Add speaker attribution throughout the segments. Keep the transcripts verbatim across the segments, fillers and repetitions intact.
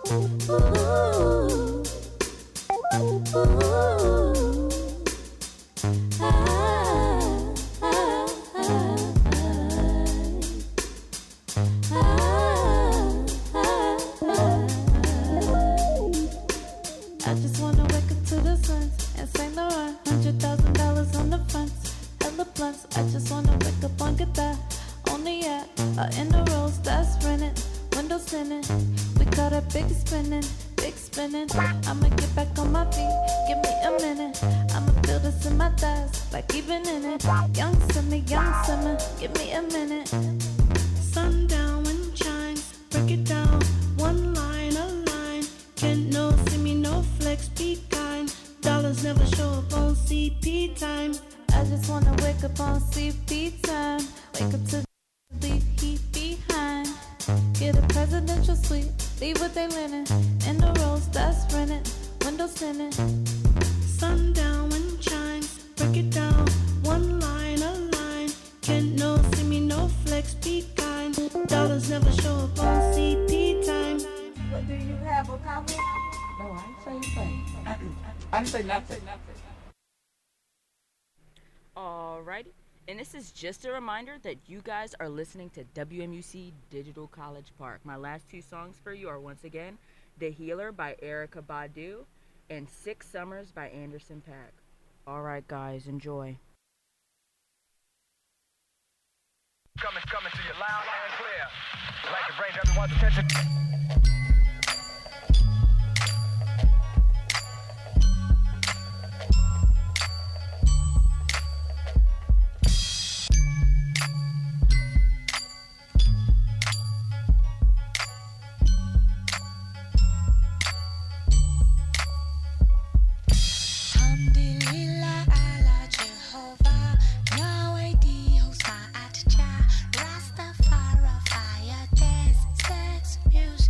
Speaker 1: just wanna wake up to the sun and Saint Laurent, hundred thousand dollars on the front, hella blunts. I just wanna wake up on guitar, on the yacht, or in the rolls that's rented, windows tinted. We caught a big spinning, big spinning. I'ma get back on my feet, give me a minute. I'ma feel this in my thighs, like even in it. Young summer, young summer, give me a minute.
Speaker 2: Sundown wind chimes, break it down, one line, a line. Can't no see me, no flex, be kind. Dollars never show up on C P time.
Speaker 1: I just wanna wake up on C P time. Wake up to leave heat behind. Get a presidential suite, leave what they linen. In the rolls that's rented, windows tinted.
Speaker 2: Sundown wind chimes, break it down, one line, a line. Can't no see me, no flex, be kind. Dollars never show up on C P time.
Speaker 3: What do you have a comment? No, I ain't say anything. I didn't say nothing.
Speaker 4: Alrighty, and this is just a reminder that you guys are listening to W M U C Digital College Park. My last two songs for you are once again The Healer by Erykah Badu and Six Summers by Anderson .Paak. Alright guys, enjoy.
Speaker 5: Coming, coming to you loud and clear. I'd like to bring everyone's attention.
Speaker 6: Alhamdulillah ala Jehovah, Yahweh Dios Ma'at Jah, Rastafari fire, dance, sex, music.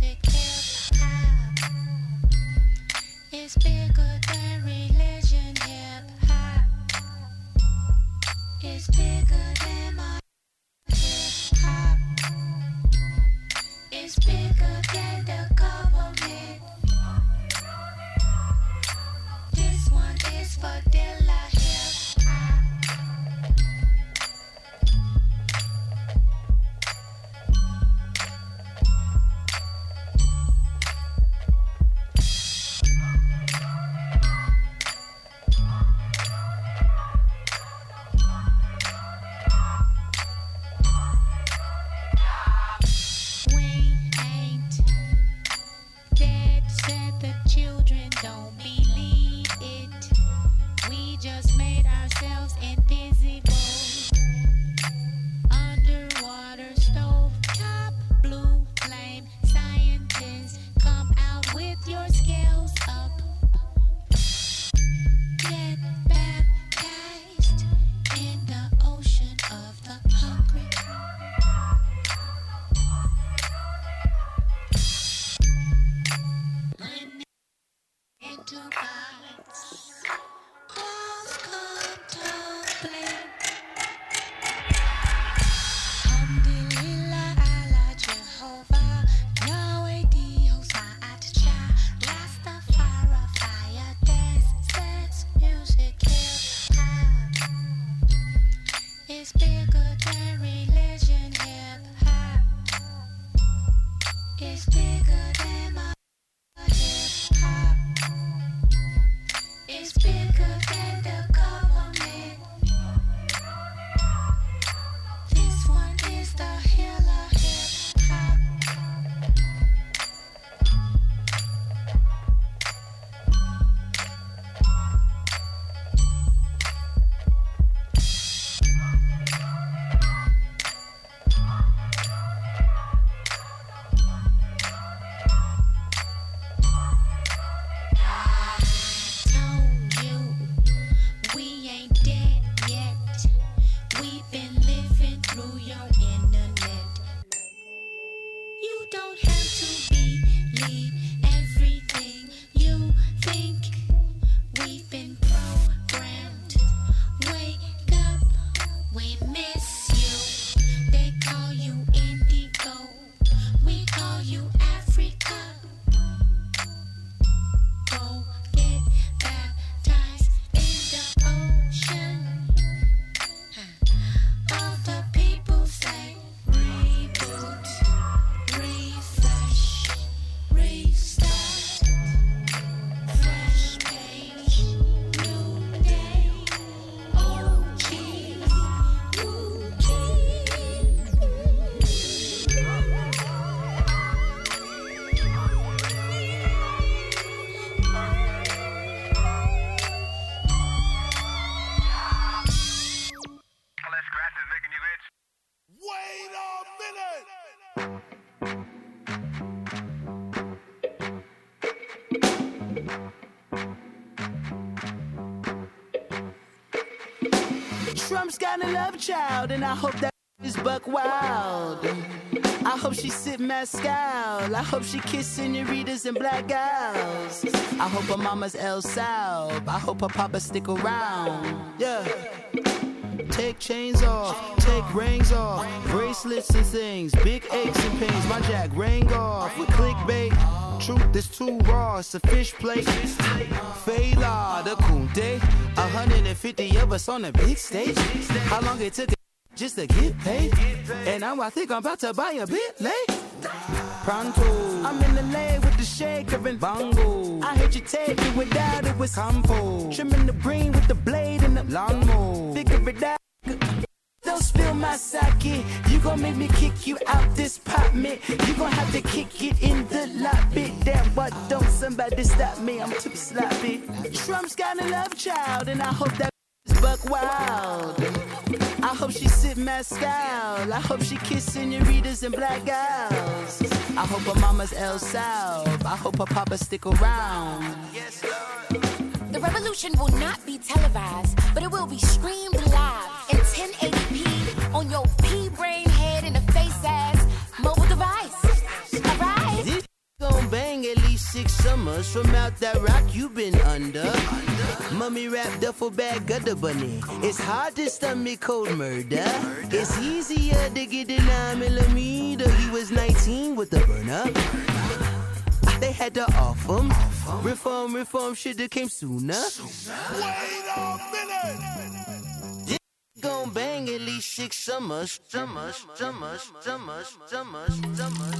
Speaker 7: Trump's got a love child, and I hope that is buck wild. I hope she sip mezcal. I hope she kiss senoritas and black gals. I hope her mama's El Sal. I hope her papa stick around. Yeah. Take chains off, take rings off, bracelets and things, big aches and pains. My jack rang off with clickbait. Truth is too raw, it's a fish plate. Fela, the Kunde, one hundred fifty of us on a big stage. How long it took just to get paid? And now I think I'm about to buy a bit late. Pronto, I'm in the lane with the shaker and bongo. I heard you take it without it was compo. Trimming the green with the blade and the lawnmower. Figure it out. Don't spill my sake. You gon' make me kick you out this pop mint. You gon' have to kick it in the lobby. Damn, what don't somebody stop me? I'm too sloppy. Trump's got a love child, and I hope that is buck wild. I hope she sip mezcal. I hope she kiss senoritas and black gals. I hope her mama's El Sal. I hope her papa stick around. Yes, Lord.
Speaker 8: The revolution will not be televised, but it will be streamed live in ten eighty p on your pea-brain head in a face-ass mobile device. Alright?
Speaker 7: This gon' bang at least six summers from out that rock you been under. Mummy wrapped duffel bag gutter bunny. It's hard to stomach cold murder. It's easier to get the nine millimeter. He was nineteen with the burner. They had to off him. Reform, reform should've came sooner.
Speaker 9: Wait a minute!
Speaker 7: This gon' bang at least six summers. Summers, summers, summers, summers, summers,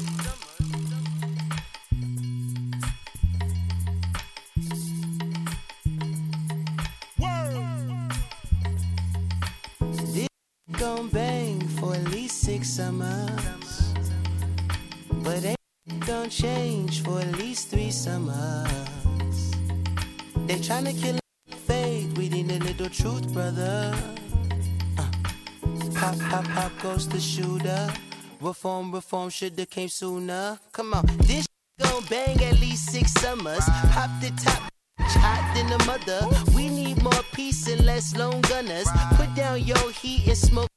Speaker 7: This gon' bang for at least six summers. But ain't gon' change for at least three summers. They tryna kill faith, we need a little truth, brother. Uh. Pop, pop, pop goes the shooter. Reform, reform should've came sooner. Come on, this gon' bang at least six summers. Pop the top, hot than the mother. We need more peace and less lone gunners. Put down your heat and smoke.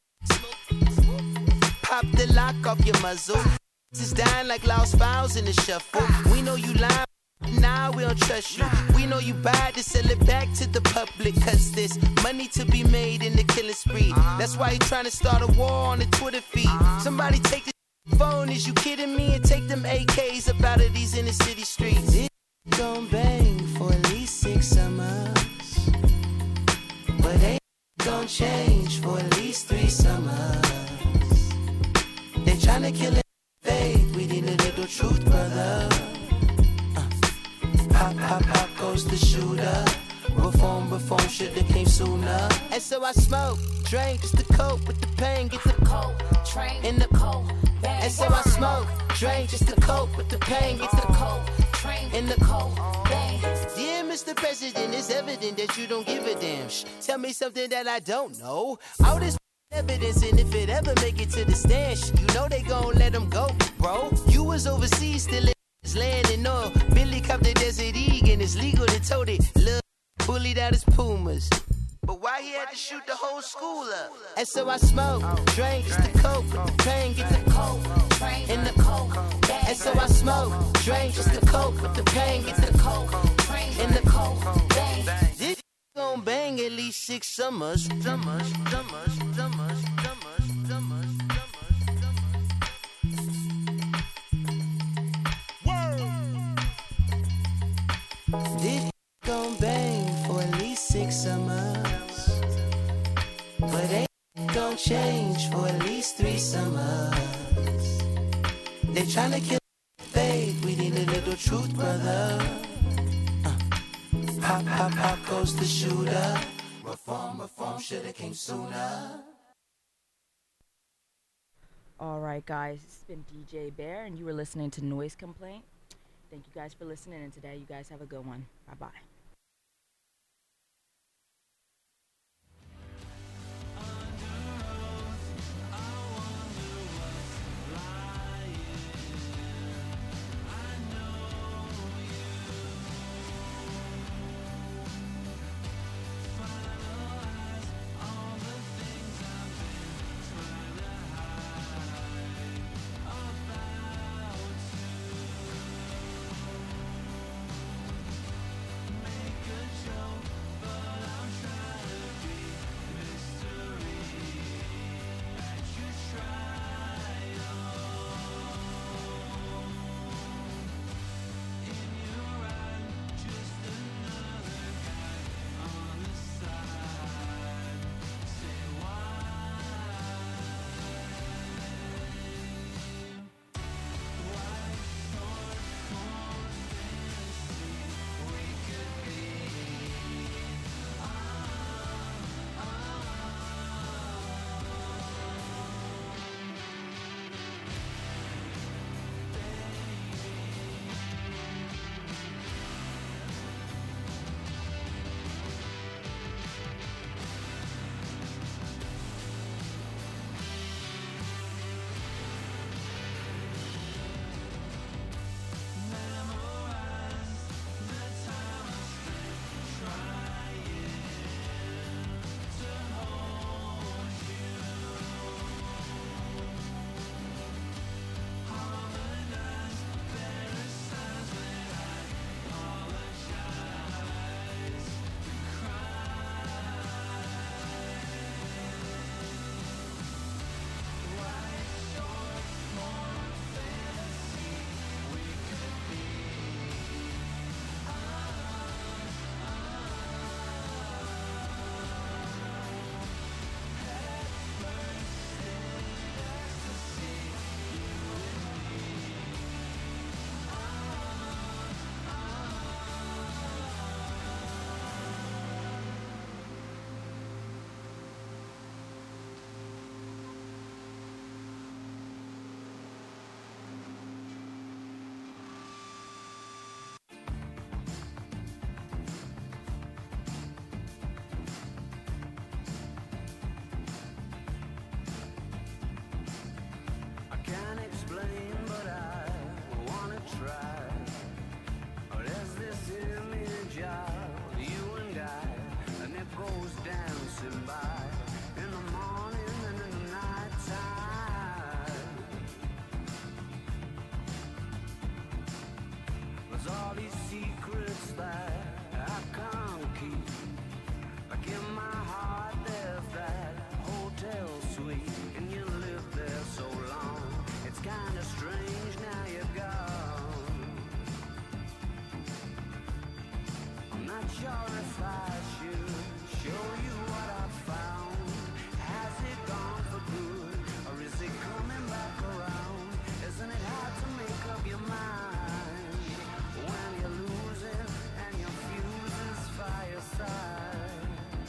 Speaker 7: Pop the lock off your muzzle. Is dying like lost files in the shuffle. We know you lying, nah, we don't trust you. We know you buy to sell it back to the public. Cause there's money to be made in the killing spree. That's why you trying to start a war on the Twitter feed. Somebody take the phone, is you kidding me? And take them A Ks up out of these inner city streets. It gon' bang for at least six summers. But ain't gon' change for at least three summers. They tryna kill it. Faith, we need a little truth, brother. Uh. Pop, pop, pop goes the shooter. Reform, reform should've came sooner. And so I smoke, drink, just the coke with the pain. Get the coke, train in the coke. And so I smoke, drink, just the coke with the pain. Get the coke, train in the coke. Dear Mister President, it's evident that you don't give a damn. Shh, tell me something that I don't know. All this evidence, and if it ever make it to the stand, you know they gon' let them go, bro. You was overseas, still in his land and all. Billy copped the Desert Eagle, and it's legal to tote it. Look, bullied out his Pumas. But why he had to shoot the whole school up? And so I smoke, drink, just the coke, with the pain, get the coke, train in the coke. And so I smoke, drink, just the coke, with the pain, get the coke, train in the coke. This gon' bang at least six summers, summers, summers, summers, summers, summers, summers. This gon' bang for at least six summers, but ain't gon' change for at least three summers. They tryna kill faith, we need a little truth, brother. Pop, pop, pop goes the shooter. Reform, reform should've came sooner.
Speaker 4: Alright guys, this has been D J Bear and you were listening to Noise Complaint. Thank you guys for listening, and today you guys have a good one. Bye bye.
Speaker 10: Finalize all the things explain, but I wanna try. There's this image of you and I, and it goes dancing by in the morning and in the night time. There's all these secrets that I can't keep. Like in my heart there's that hotel suite, and you live there so long. It's kinda strange now you're gone. I'm not sure if I should show you what I found. Has it gone for good, or is it coming back around? Isn't it hard to make up your mind when you lose it and your fuse is fireside?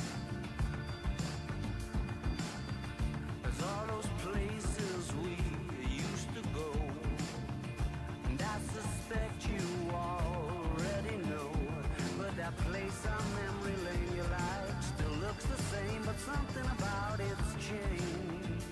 Speaker 10: There's all those places we used to go, and I suspect you already know. But that place on memory lane you like still looks the same, but something about it's changed.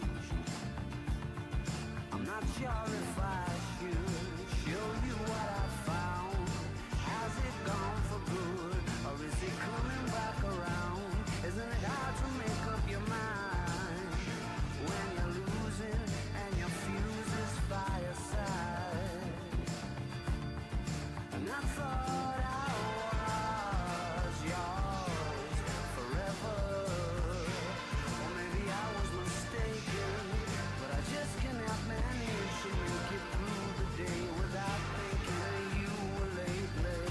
Speaker 10: I'm not sure if I should show you what I found. Has it gone for good, or is it coming back around? Isn't it hard to make up your mind when you're losing and your fuse is fireside? And I thought I was yours forever, or maybe I was mistaken, but I just cannot manage to make it through the day without thinking of you lately.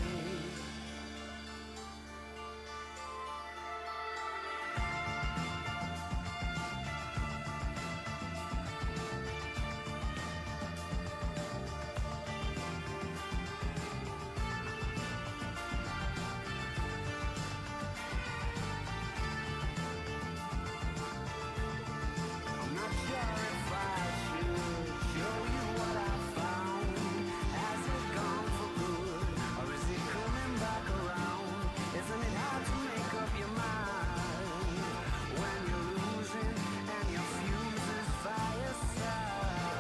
Speaker 10: I'm not sure if I should show you what I found. Has it gone for good, or is it coming back around? Isn't it hard to make up your mind when you're losing and your fuse is fireside?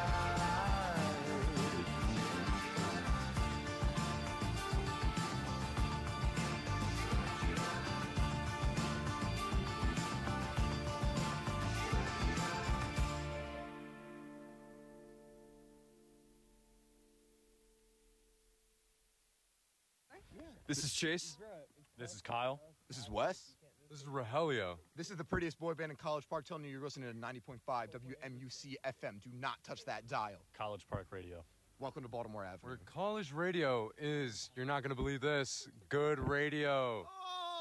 Speaker 11: This is Chase.
Speaker 12: This is Kyle.
Speaker 11: This is Wes. This is Rogelio.
Speaker 13: This is the prettiest boy band in College Park telling you you're listening to ninety point five W M U C F M. Do not touch that dial.
Speaker 12: College Park Radio.
Speaker 13: Welcome to Baltimore Avenue.
Speaker 11: Where college radio is, you're not going to believe this, good radio.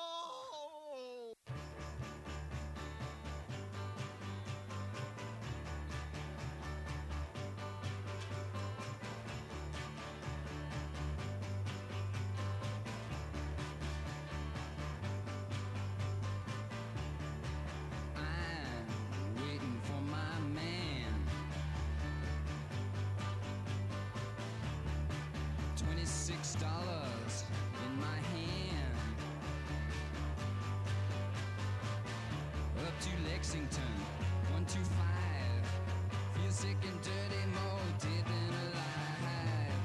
Speaker 10: I'm waiting for my man. Twenty-six dollars in my hand. Up to Lexington, one two five. Feel sick and dirty, more dead than alive.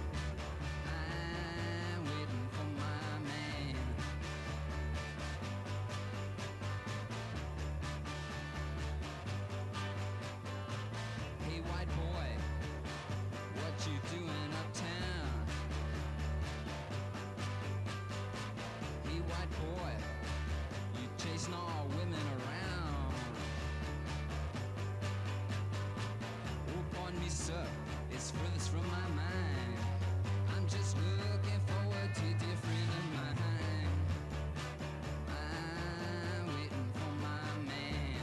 Speaker 10: I'm waiting for my man. Hey, white boy, what you doing uptown? Hey, white boy, you chasing all women around. Oh, pardon me, sir, it's furthest from my mind. I'm just looking forward to different of mine. I'm waiting for my man.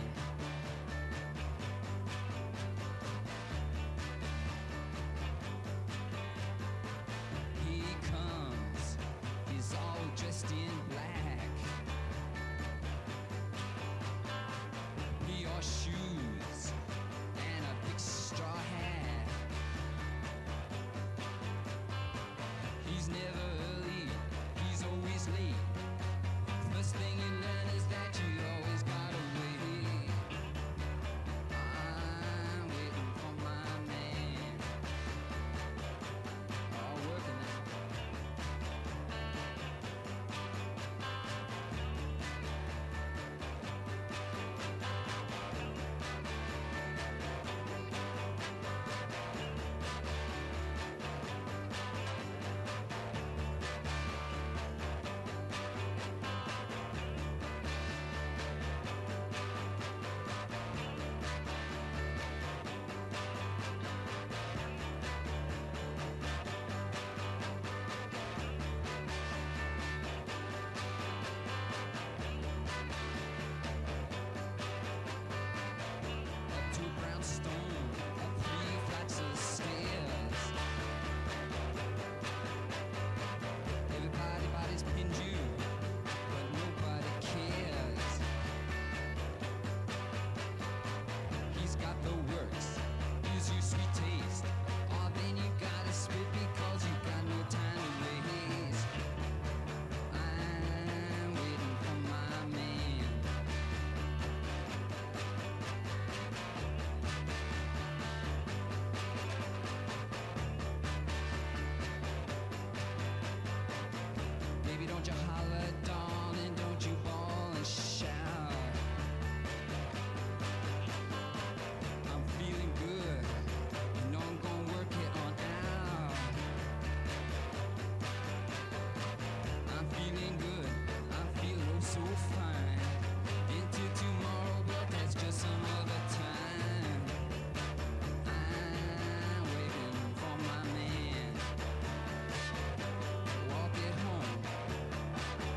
Speaker 10: He comes, he's all dressed in black. He wore shoes and a big straw hat. He's never early, he's always late. First thing you learn is that you always gotta wait. I'm waiting for my man.
Speaker 14: Don't you holler, darling, don't you bawl and shout. I'm feeling good, you know I'm gonna work it on out. I'm feeling good, I feel oh so fine. Into tomorrow, but that's just some other time. I'm waiting for my man. Walk it home.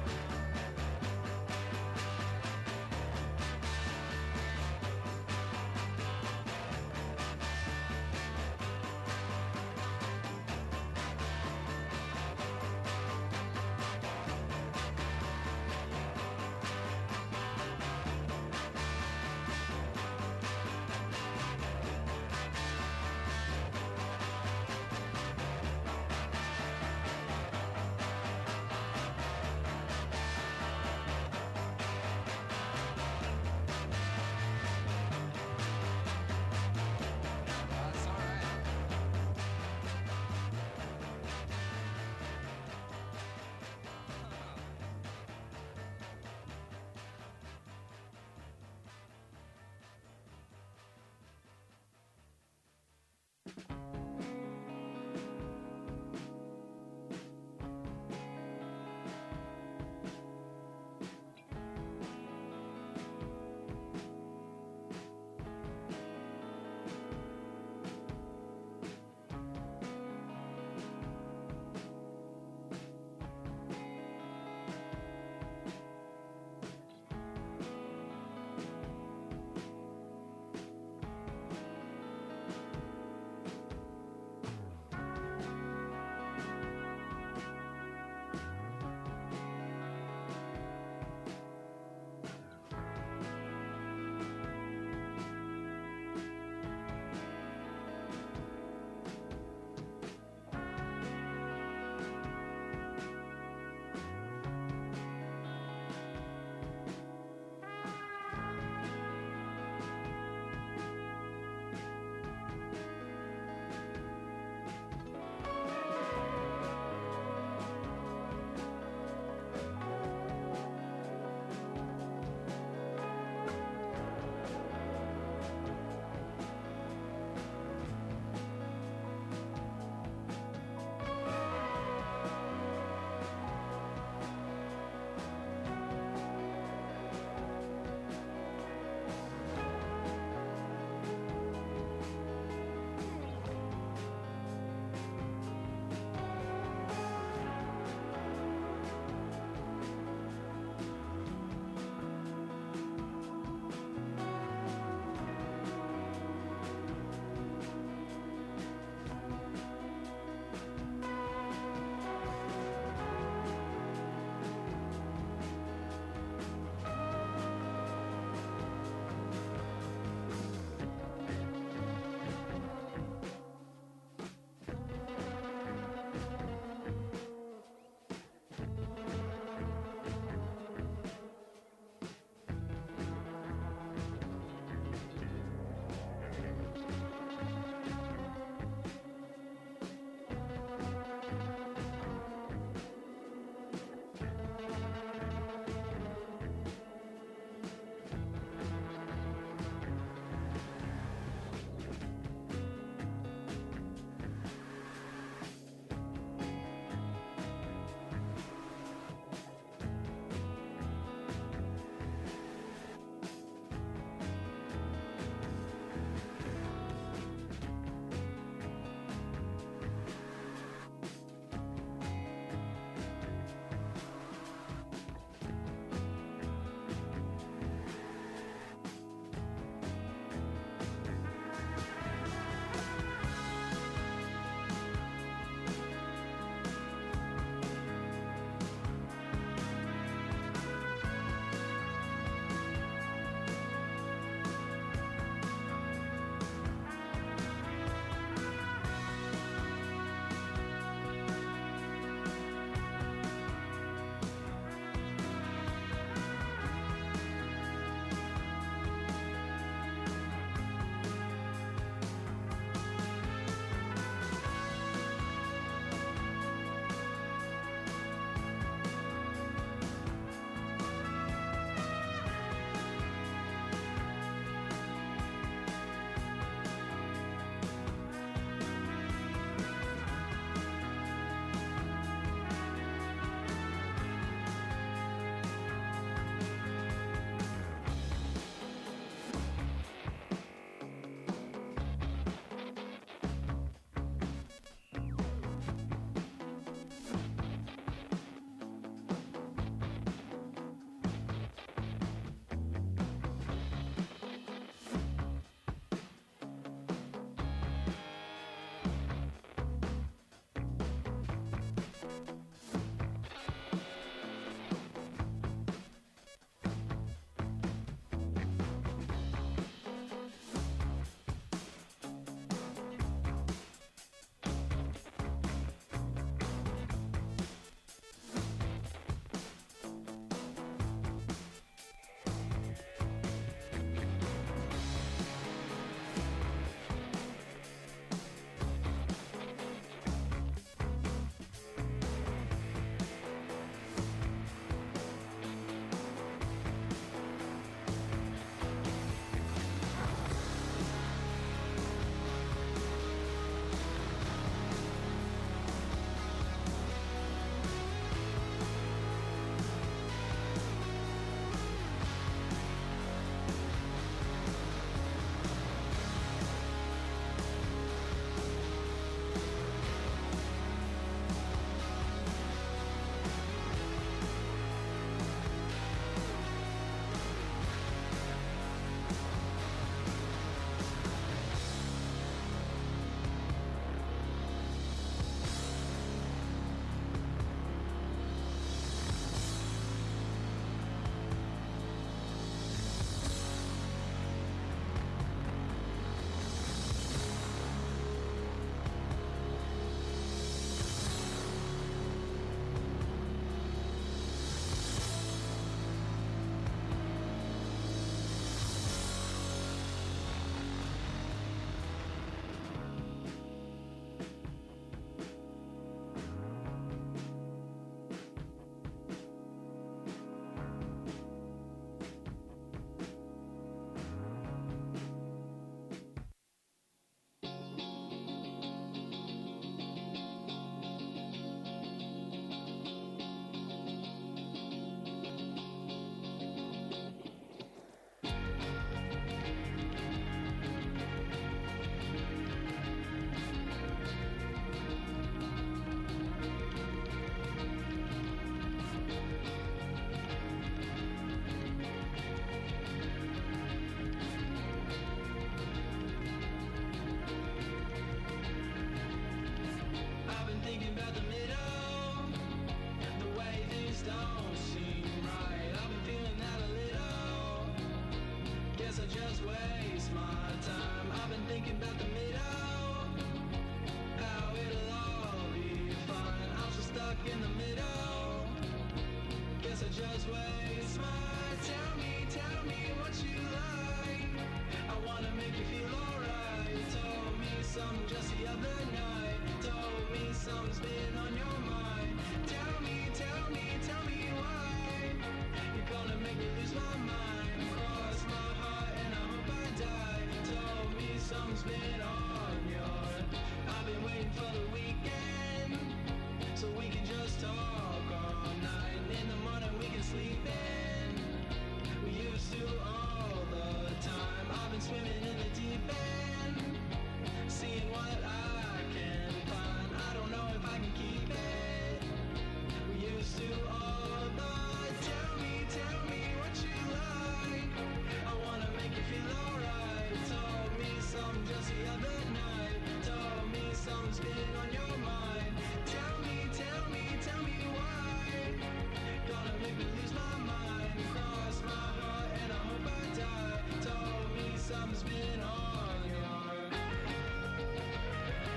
Speaker 15: been swimming in the deep end, seeing what I can find. I don't know if I can keep it. We used to all the tell me, tell me what you like. I wanna make you feel alright. Told me something just the other night. Told me something's been on your mind. Tell me, tell me, tell me why. Gonna make me lose my mind. Cross my heart and I hope I die. Told me something's been on your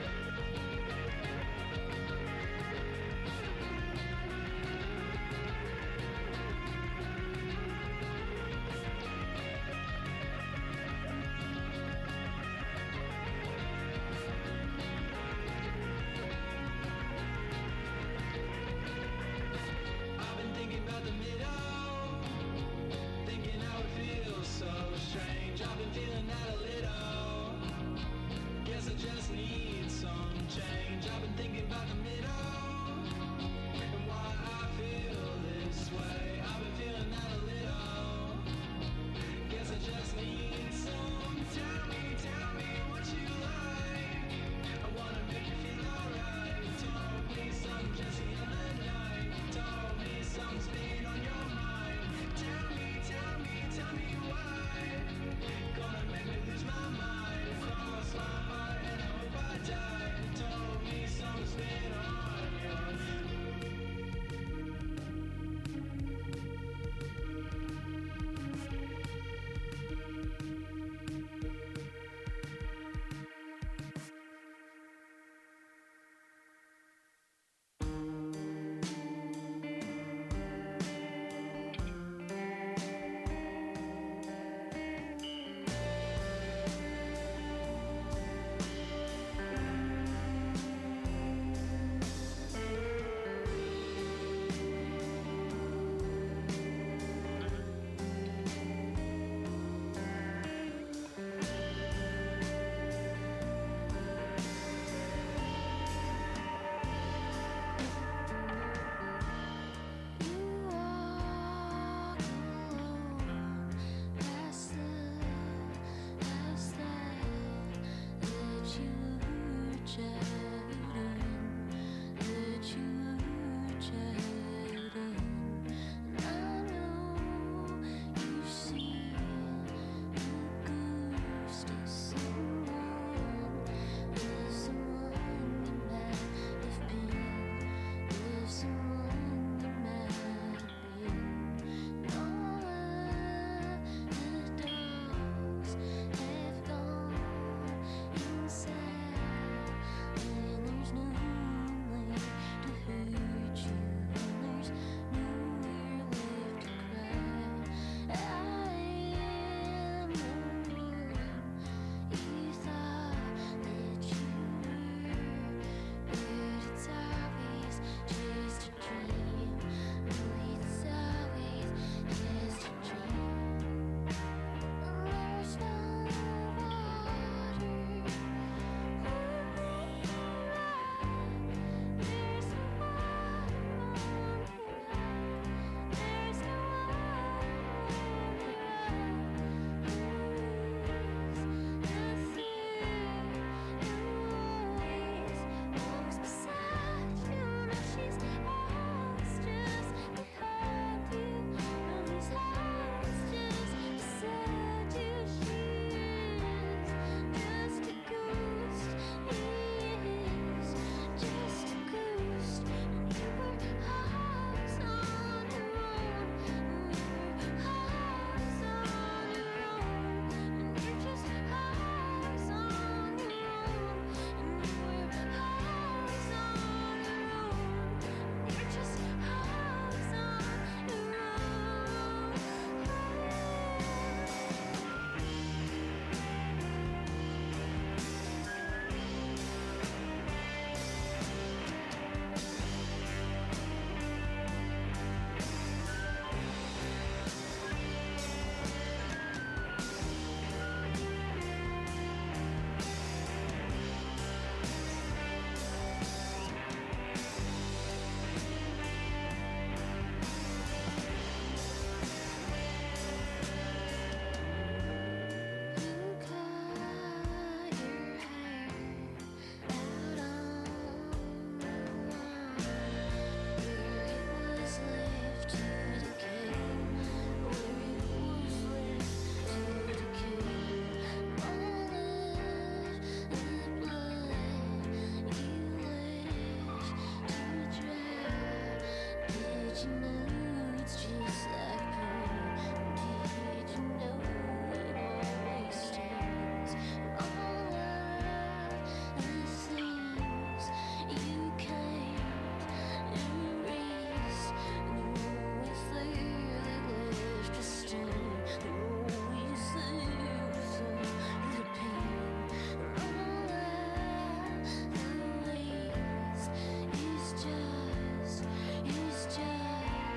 Speaker 6: you know it's just like pain? Did you know it always stays? All of the things you can't erase, they're always there, they left a stain. They're always there for the pain. All of the waste is just, is just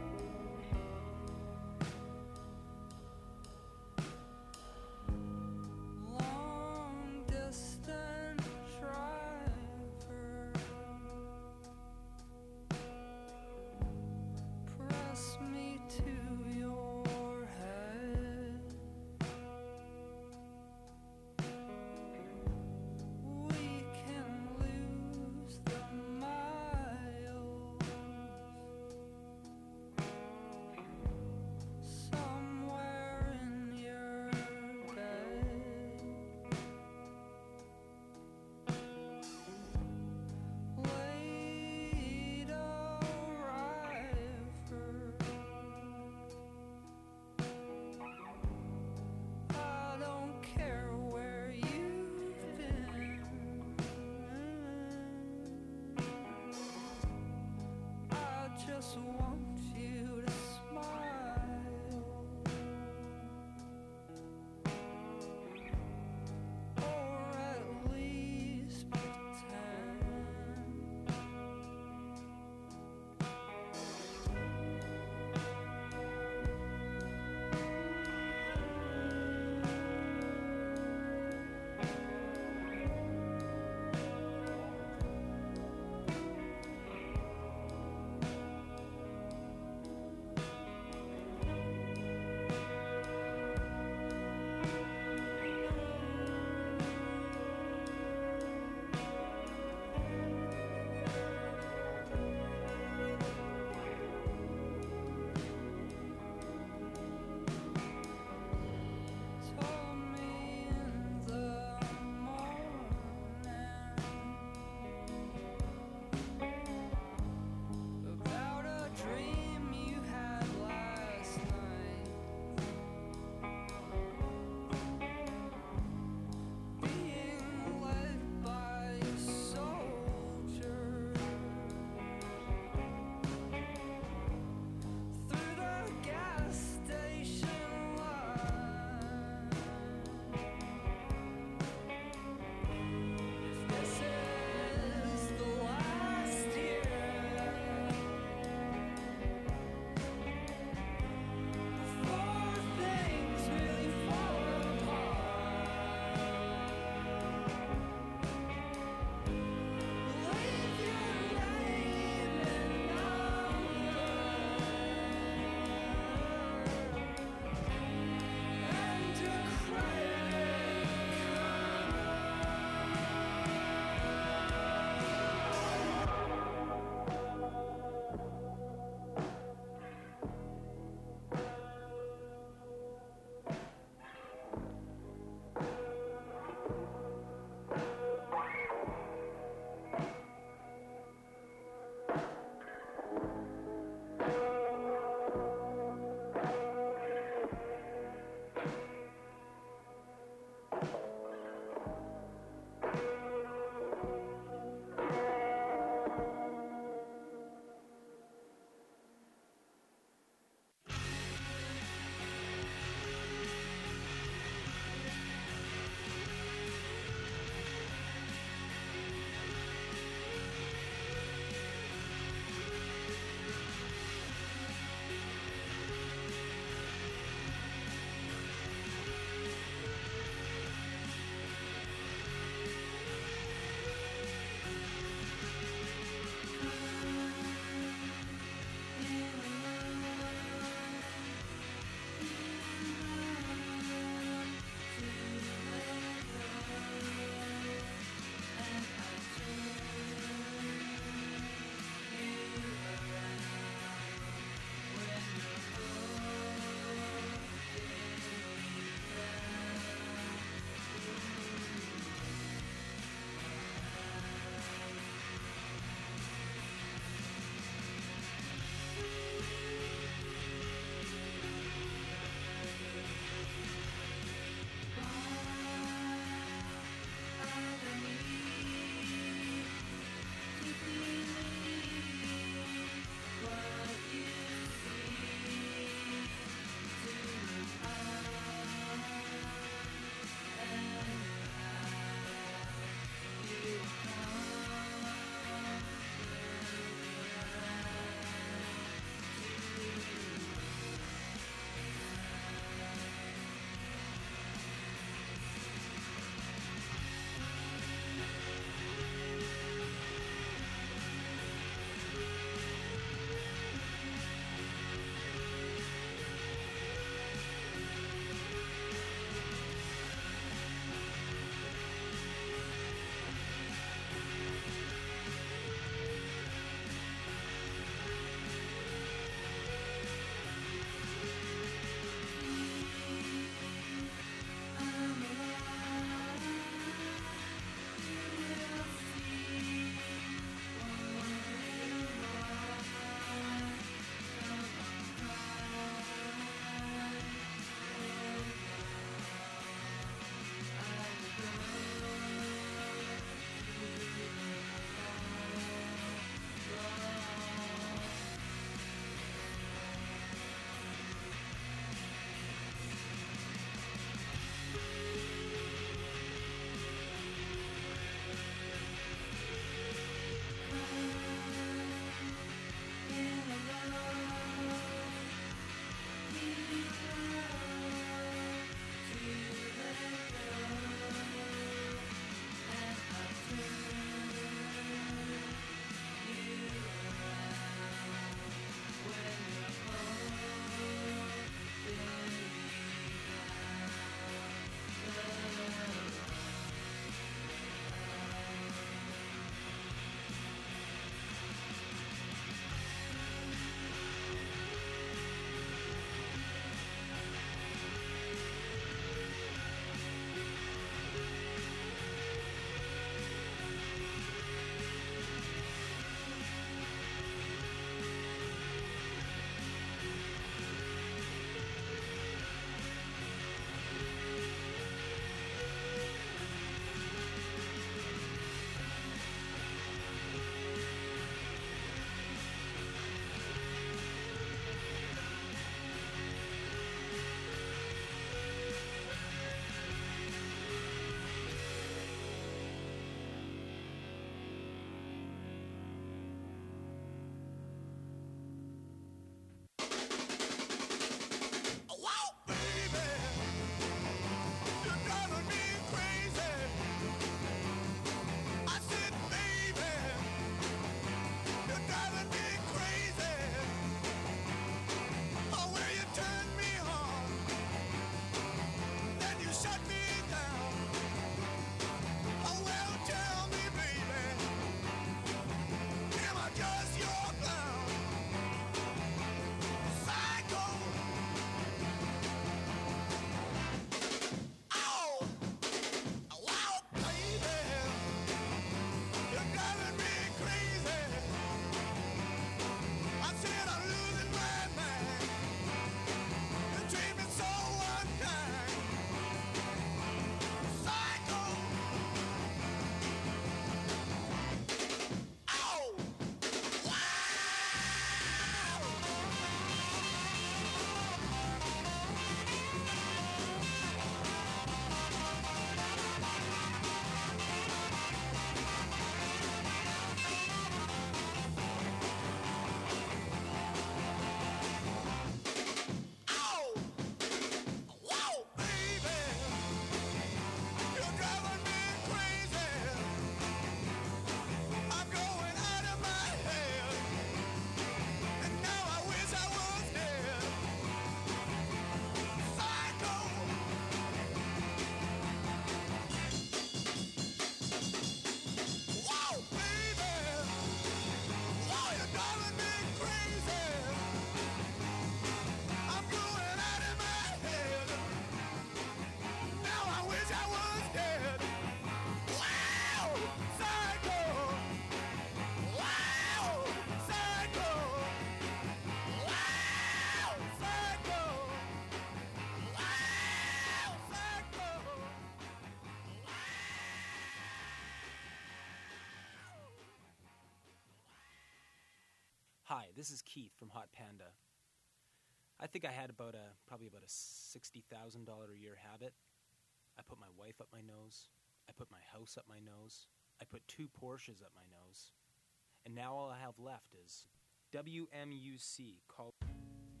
Speaker 16: Hi, this is Keith from Hot Panda. I think I had about a probably about a sixty thousand dollars a year habit. I put my wife up my nose. I put my house up my nose. I put two Porsches up my nose. And now all I have left is W M U C. Call